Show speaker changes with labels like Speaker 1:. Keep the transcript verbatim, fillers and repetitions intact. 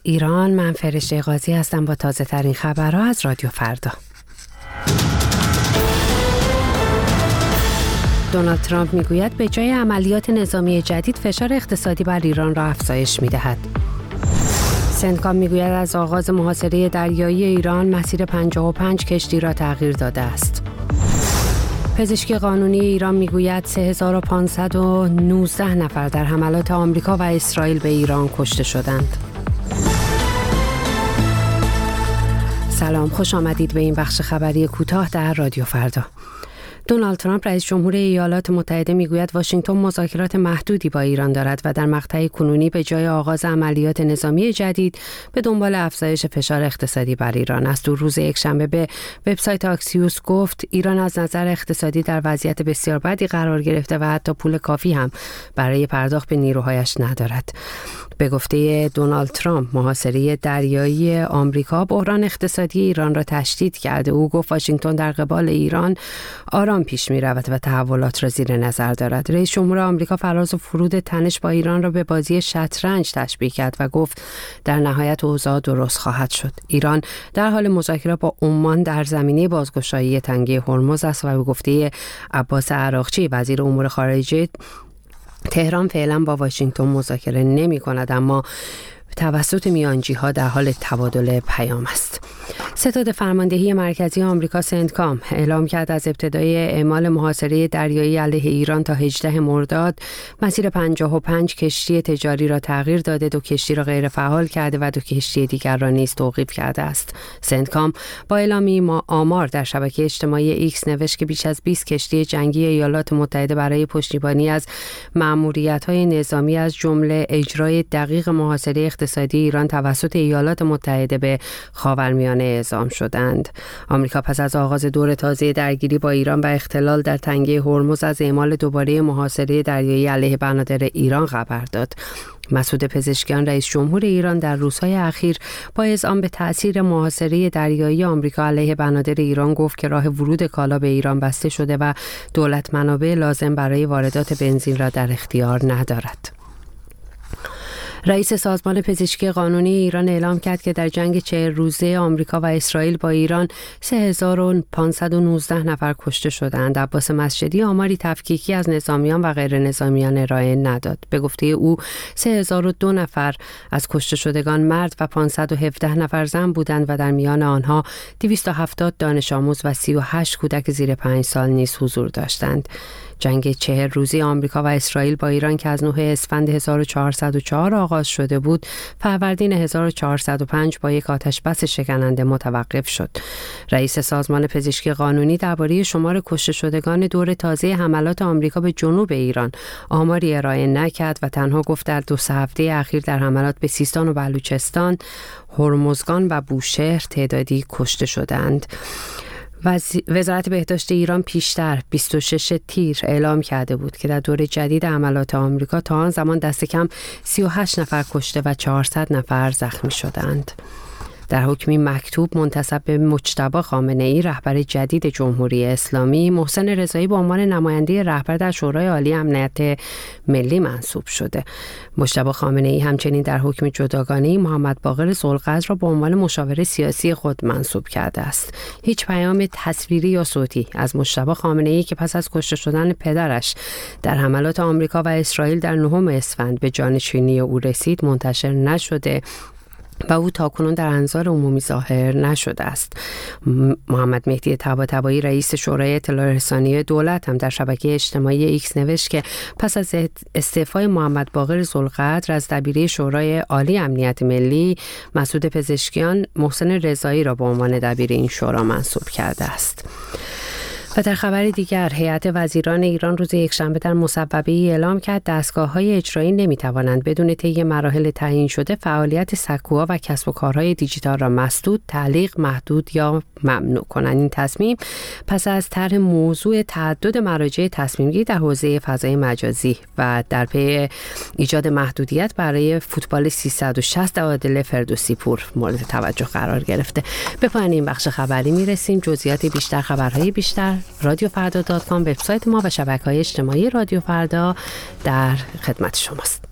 Speaker 1: ایران، من فرشته قاضی هستم با تازه ترین خبرها از رادیو فردا. دونالد ترامپ میگوید به جای عملیات نظامی جدید فشار اقتصادی بر ایران را افزایش میدهد. سنتکام میگوید از آغاز محاصره دریایی ایران مسیر پنجاه و پنج کشتی را تغییر داده است. پزشکی قانونی ایران میگوید سه هزار و پانصد و نوزده نفر در حملات آمریکا و اسرائیل به ایران کشته شدند. سلام، خوش آمدید به این بخش خبری کوتاه در رادیو فردا. دونالد ترامپ رئیس جمهور ایالات متحده میگوید واشنگتن مذاکرات محدودی با ایران دارد و در مقطع کنونی به جای آغاز عملیات نظامی جدید به دنبال افزایش فشار اقتصادی بر ایران است. دو روز یکشنبه به وبسایت آکسیوس گفت ایران از نظر اقتصادی در وضعیت بسیار بدی قرار گرفته و حتی پول کافی هم برای پرداخت به نیروهایش ندارد. به گفته دونالد ترامپ، محاصره دریایی آمریکا بحران اقتصادی ایران را تشدید کرده. او گفت واشنگتن در قبال ایران آرام پیش می رود و تحولات را زیر نظر دارد. رئیس جمهور آمریکا فراز و فرود تنش با ایران را به بازی شطرنج تشبیه کرد و گفت در نهایت اوضاع درست خواهد شد. ایران در حال مذاکره با عمان در زمینه بازگشایی تنگه هرمز است و به گفته عباس عراقچی وزیر امور خارجه تهران فعلا با واشنگتن مذاکره نمی کند، اما توسط میانجی‌ها در حال تبادل پیام است. ستاد فرماندهی مرکزی آمریکا سنتکام اعلام کرد از ابتدای اعمال محاصره دریایی علیه ایران تا هجدهم مرداد مسیر پنجاه و پنج کشتی تجاری را تغییر داده، دو کشتی را غیر فعال کرده و دو کشتی دیگر را نیز توقیف کرده است. سنتکام با اعلامی ما آمار در شبکه اجتماعی ایکس نوشت که بیش از بیست کشتی جنگی ایالات متحده برای پشتیبانی از مأموریت‌های نظامی از جمله اجرای دقیق محاصره اقتصادی ایران توسط ایالات متحده به خاورمیانه اعزام شدند. آمریکا پس از آغاز دور تازه درگیری با ایران و اختلال در تنگه هرمز از اعمال دوباره محاصره دریایی علیه بنادر ایران خبر داد. مسعود پزشکیان رئیس جمهور ایران در روزهای اخیر با اذعان به تأثیر محاصره دریایی آمریکا علیه بنادر ایران گفت که راه ورود کالا به ایران بسته شده و دولت منابع لازم برای واردات بنزین را در اختیار ندارد. رئیس سازمان پزشکی قانونی ایران اعلام کرد که در جنگ چهل روزه آمریکا و اسرائیل با ایران سه هزار و پانصد و نوزده نفر کشته شدند. عباس مسجدی آماری تفکیکی از نظامیان و غیر نظامیان ارائه نداد. به گفته او سه هزار و دو نفر از کشته شدگان مرد و پانصد و هفده نفر زن بودند و در میان آنها دویست و هفتاد دانش آموز و سی و هشت کودک زیر پنج سال نیز حضور داشتند. جنگ چهل روزی آمریکا و اسرائیل با ایران که از نهم اسفند هزار و چهارصد و چهار آغاز شده بود، فروردین هزار و چهارصد و پنج با یک آتش‌بس شکننده متوقف شد. رئیس سازمان پزشکی قانونی درباره شمار کشته شدگان دور تازه حملات آمریکا به جنوب ایران آماری ارائه نکرد و تنها گفت در دو سه هفته اخیر در حملات به سیستان و بلوچستان، هرمزگان و بوشهر تعدادی کشته شدند. وزارت بهداشت ایران پیشتر بیست و شش تیر اعلام کرده بود که در دور جدید حملات آمریکا تا آن زمان دست کم سی و هشت نفر کشته و چهارصد نفر زخمی شدند. در حکمی مکتوب منتسب به مجتبی خامنه‌ای رهبر جدید جمهوری اسلامی، محسن رضایی به عنوان نماینده رهبر در شورای عالی امنیت ملی منصوب شده. مجتبی خامنه‌ای همچنین در حکم جداگانه‌ای محمد باقر ذوالقدر را به عنوان مشاور سیاسی خود منصوب کرده است. هیچ پیام تصویری یا صوتی از مجتبی خامنه‌ای که پس از کشته شدن پدرش در حملات آمریکا و اسرائیل در نهم اسفند به جانشینی او رسید منتشر نشده و او تاکنون در انظار عمومی ظاهر نشده است. محمد مهدی طباطبایی رئیس شورای اطلاع رسانی دولت هم در شبکه اجتماعی ایکس نوشت که پس از استعفای محمد باقر ذوالقدر از دبیره شورای عالی امنیت ملی، مسعود پزشکیان محسن رضایی را به عنوان دبیر این شورا منصوب کرده است. و در خبر دیگر، هیئت وزیران ایران روز یکشنبه در مصوبه‌ای اعلام کرد دستگاه‌های اجرایی نمی‌توانند بدون طی مراحل تعیین شده فعالیت سکوها و کسب و کارهای دیجیتال را مسدود، تعلیق، محدود یا ممنوع کنند. این تصمیم پس از طرح موضوع تعدد مراجع تصمیم‌گیری در حوزه فضای مجازی و در پی ایجاد محدودیت برای فوتبال سیصد و شصت عادل فردوسی پور مورد توجه قرار گرفته. به پایان این بخش خبری می‌رسیم. جزئیات بیشتر، خبرهای بیشتر رادیو فردا دات کام وبسایت ما و شبکه‌های اجتماعی رادیو فردا در خدمت شماست.